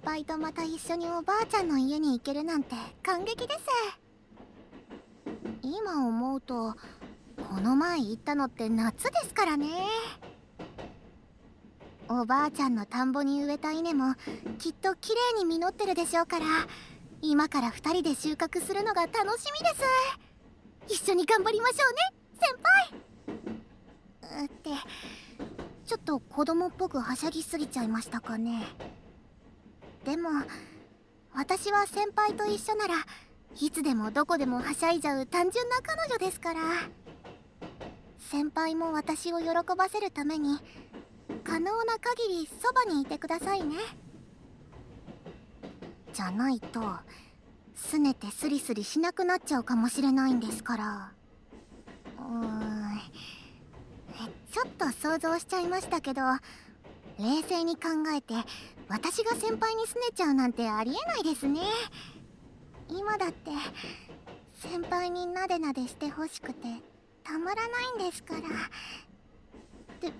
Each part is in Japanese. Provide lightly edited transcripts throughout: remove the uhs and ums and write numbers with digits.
輩とまた一緒におばあちゃんの家に行けるなんて感激です。今思うとこの前行ったのって夏ですからね。おばあちゃんの田んぼに植えた稲もきっと綺麗に実ってるでしょうから、今から2人で収穫するのが楽しみです。一緒に頑張りましょうね、先輩。ってちょっと子供っぽくはしゃぎすぎちゃいましたかね。でも私は先輩と一緒ならいつでもどこでもはしゃいじゃう単純な彼女ですから。先輩も私を喜ばせるために可能な限りそばにいてくださいね。じゃないとすねてスリスリしなくなっちゃうかもしれないんですから。ちょっと想像しちゃいましたけど、冷静に考えて私が先輩にすねちゃうなんてありえないですね。今だって先輩になでなでしてほしくてたまらないんですから。で、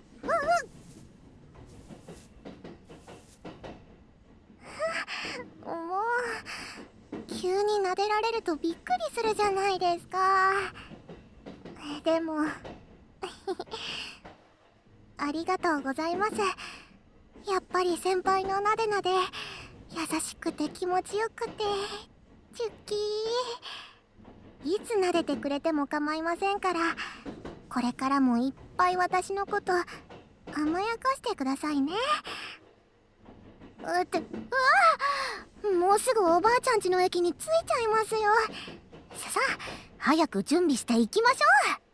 もう急に撫でられるとびっくりするじゃないですか。でもありがとうございます。やっぱり先輩のなでなで優しくて気持ちよくてチュッキー。いつ撫でてくれても構いませんから、これからもいっぱい私のこと甘やかしてくださいね。もうすぐおばあちゃん家の駅に着いちゃいますよ。さあ早く準備していきましょう。